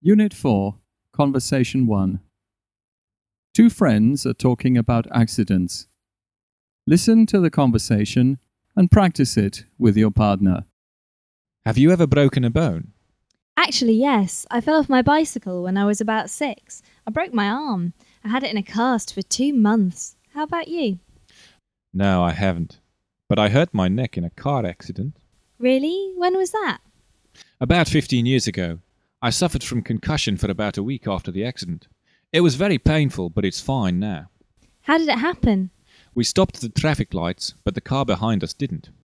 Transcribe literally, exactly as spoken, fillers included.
Unit four, Conversation one. Two friends are talking about accidents. Listen to the conversation and practice it with your partner. Have you ever broken a bone? Actually, yes. I fell off my bicycle when I was about six. I broke my arm. I had it in a cast for two months. How about you? No, I haven't. But I hurt my neck in a car accident. Really? When was that? About fifteen years ago. I suffered from concussion for about a week after the accident. It was very painful, but it's fine now. How did it happen? We stopped at the traffic lights, but the car behind us didn't.